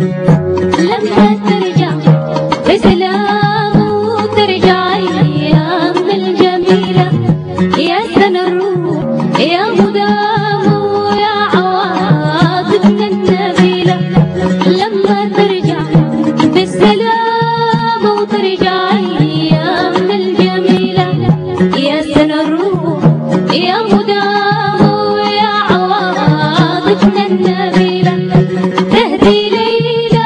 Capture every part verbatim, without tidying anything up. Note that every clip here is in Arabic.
لما ترجع بسلام وترجع أيامنا الجميلة، يا سنة الروح يا مدام ويا عواطفنا النبيلة. لما ترجع بالسلام وترجع أيامنا الجميلة، يا سنة الروح يا مدام ويا عواطفنا النبيلة. تهدي ليلى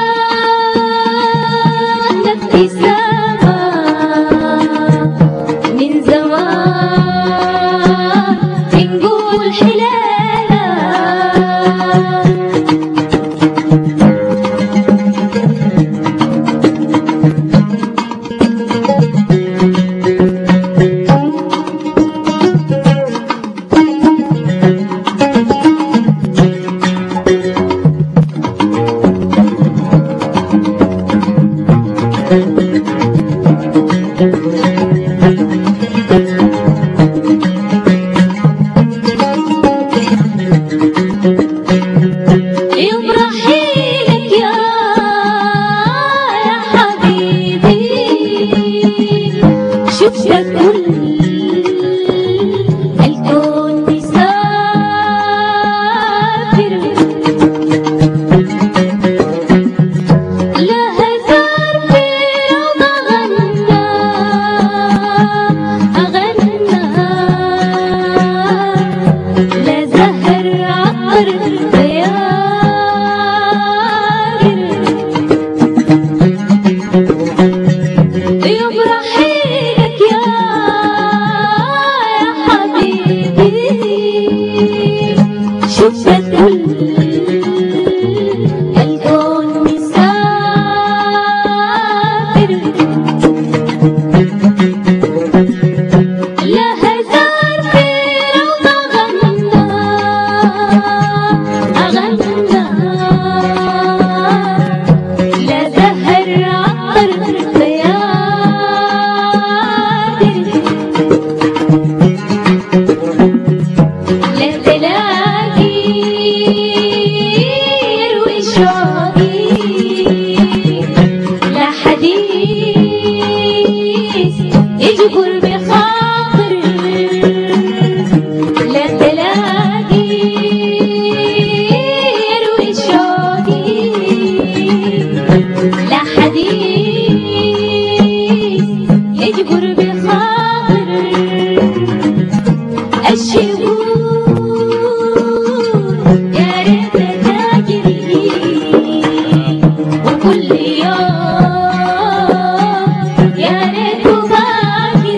ابتسامة من زمان بنقول حلالة. يوم رحيلك يا يا حبيبي شفتك كل الكون مسافر، لا هزار في روضة غنى أغنى، لا زهر عطر يوم رحيلك يا يا حبيبي شفتك كل الكون مسافر، لا هزار في روضة غنى أغنى، لا زهر عطر لا تلاقي يروي شوقي، لا حديث يجبر بخاطر، لا تلاقي يروي شوقي، لا حديث يجبر بخاطر. الشهور يا ريت تجري وكل يوم يا ريت تفكر.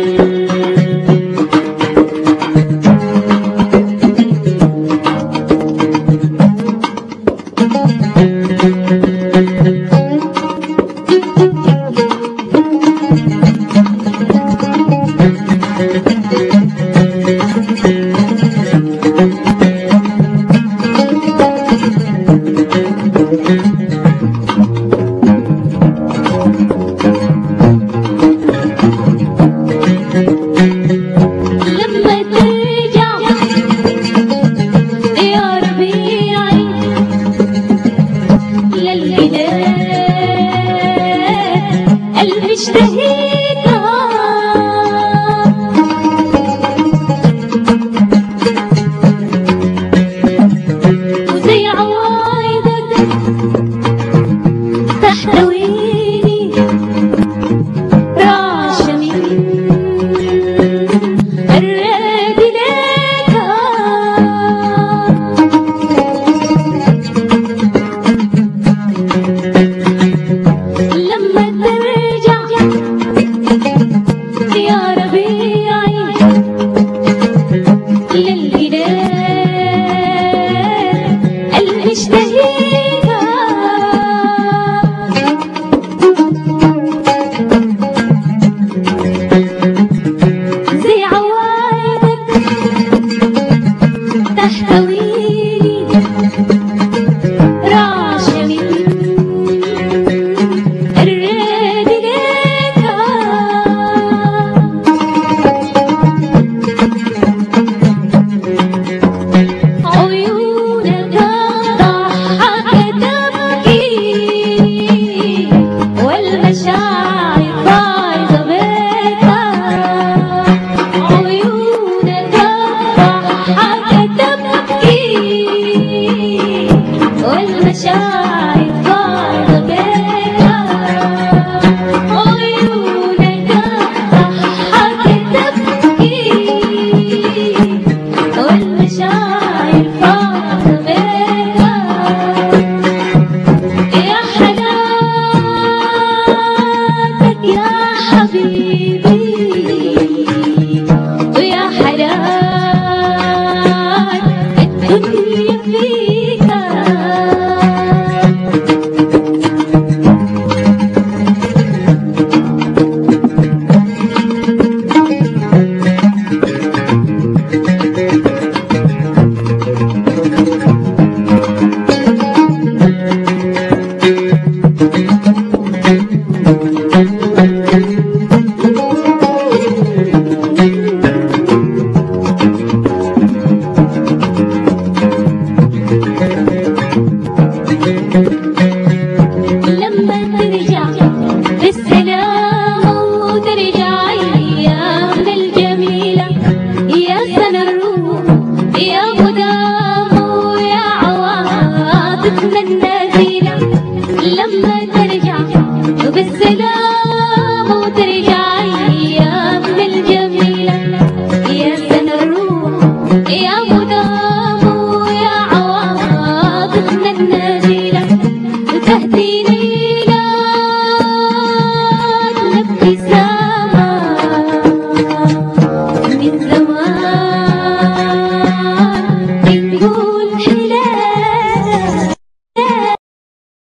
لما ترجع يا ربيعي للبلاد المشتهيها، وزي عوايدك تحتويني رعشة من الراد لك. لما ترجع والمشاعر فاضة بيها، عيونك ضحكت تبكي والمشاعر فاضة بيها. يا حلاوتك يا حبيبي ويا حلال الدنيا فيها. Thank you.